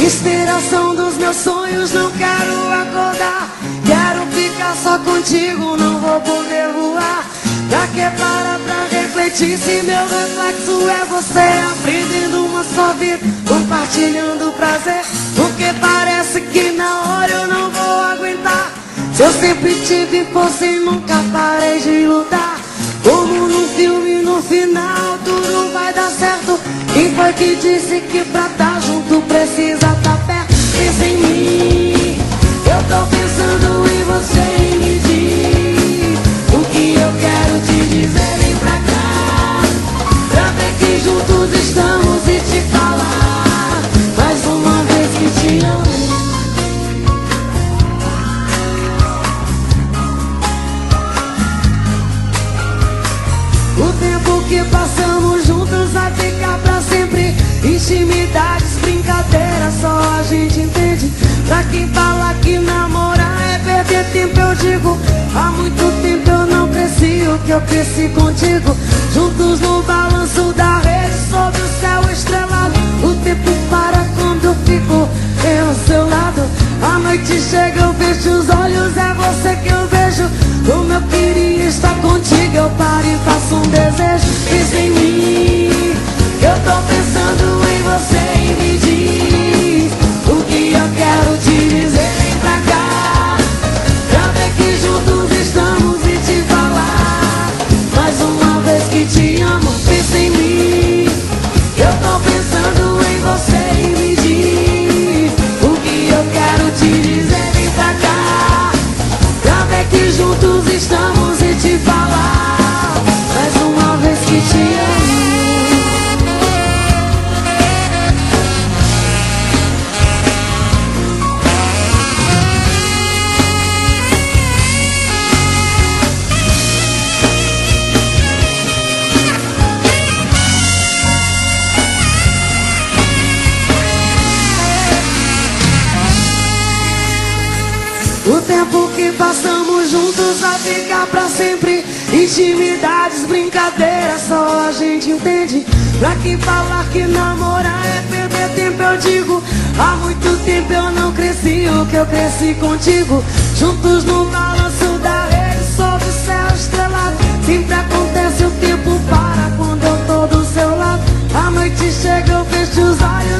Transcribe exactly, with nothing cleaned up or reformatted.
inspiração dos meus sonhos, não quero acordar. Quero ficar só contigo, não vou poder voar. Pra que parar pra refletir se meu reflexo é você? Aprendendo uma só vida, compartilhando prazer. Porque parece que na hora eu não vou aguentar. Se eu sempre tive força e nunca parei de lutar. Como num filme, no final tudo vai dar certo. Quem foi que disse que pra tá junto precisa tá perto? Pensa em mim, eu tô pensando em você. E me diz o que eu quero te dizer. Vem pra cá, pra ver que juntos estamos e te falar mais uma vez que te amo. O tempo que passamos juntos vai ficar pra sempre. Intimidades, brincadeiras, só a gente entende. Pra quem fala que namorar é perder tempo, eu digo, há muito tempo eu não cresci o que eu cresci contigo. Juntos no balanço da rede, sob o céu estrelado. O tempo para quando eu fico eu ao seu lado. A noite chega, eu fecho os olhos, é você que eu vejo. Como eu queria estar contigo, eu paro e faço um desejo. Pensa em mim, eu tô pensando em você. E me diz o que eu quero te dizer. Vem pra cá, pra ver que juntos estamos e te falar mais uma vez que te amo. Pensa em mim, eu tô pensando em você. E me diz o que eu quero te dizer. Vem pra cá, pra ver que juntos estamos e te falar mais uma vez que te amo. O tempo que passamos juntos vai ficar pra sempre. Intimidades, brincadeiras, só a gente entende. Pra que falar que namorar é perder tempo, eu digo, há muito tempo eu não cresci o que eu cresci contigo. Juntos no balanço da rede, sob o céu estrelado. Sempre acontece, o tempo para quando eu tô do seu lado. A noite chega, eu fecho os olhos,